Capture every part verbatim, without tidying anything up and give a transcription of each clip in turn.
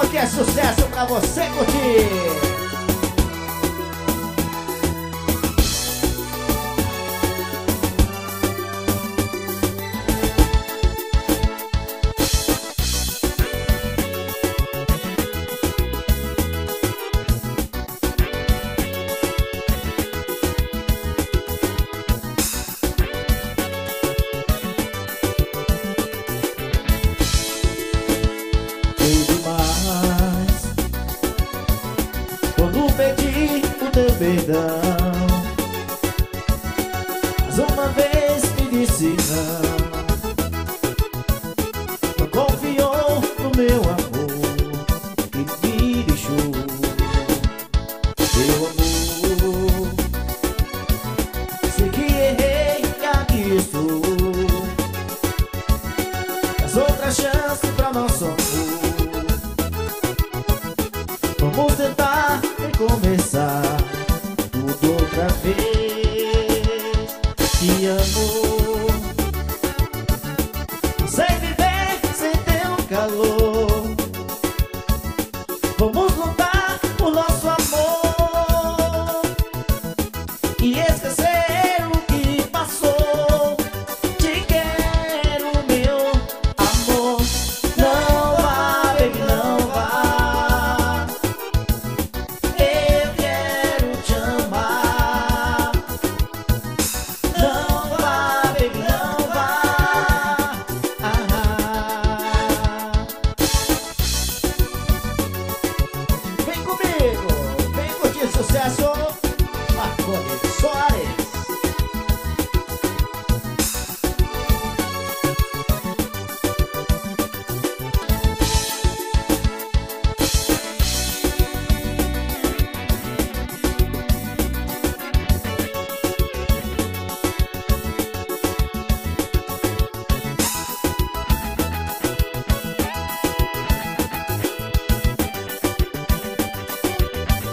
que é sucesso pra você curtir. Perdão, mas uma vez me disse não. Não confiou no meu amor e me deixou. Meu amor, sei que errei e aqui estou. Mas outra chance pra nosso amor. Vamos tentar recomeçar outra vez. Te amo, não sei viver sem teu calor. Vamos lutar por nosso amor e esquecer o que passou. Te quero, meu amor. Não vá, baby, não vá. Eu quero te amar. Não vá, baby, não vá. Ah. Vem comigo, vem curtir sucesso. Marconi Soares.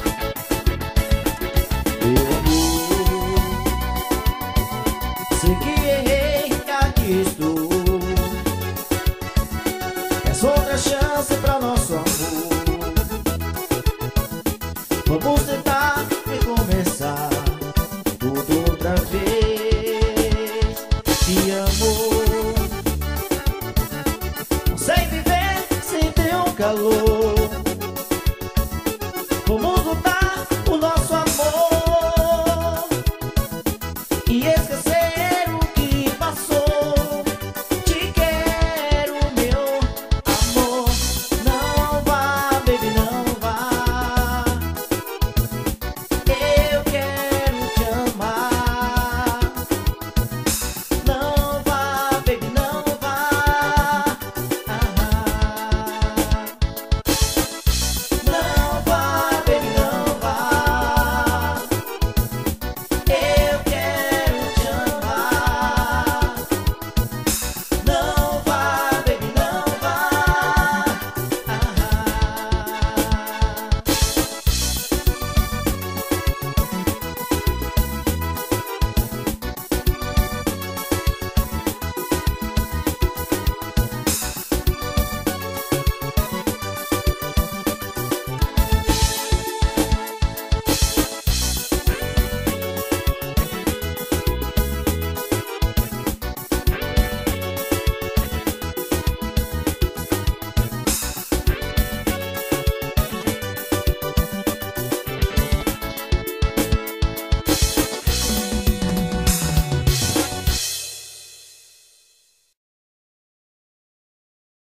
Meu amor, sei que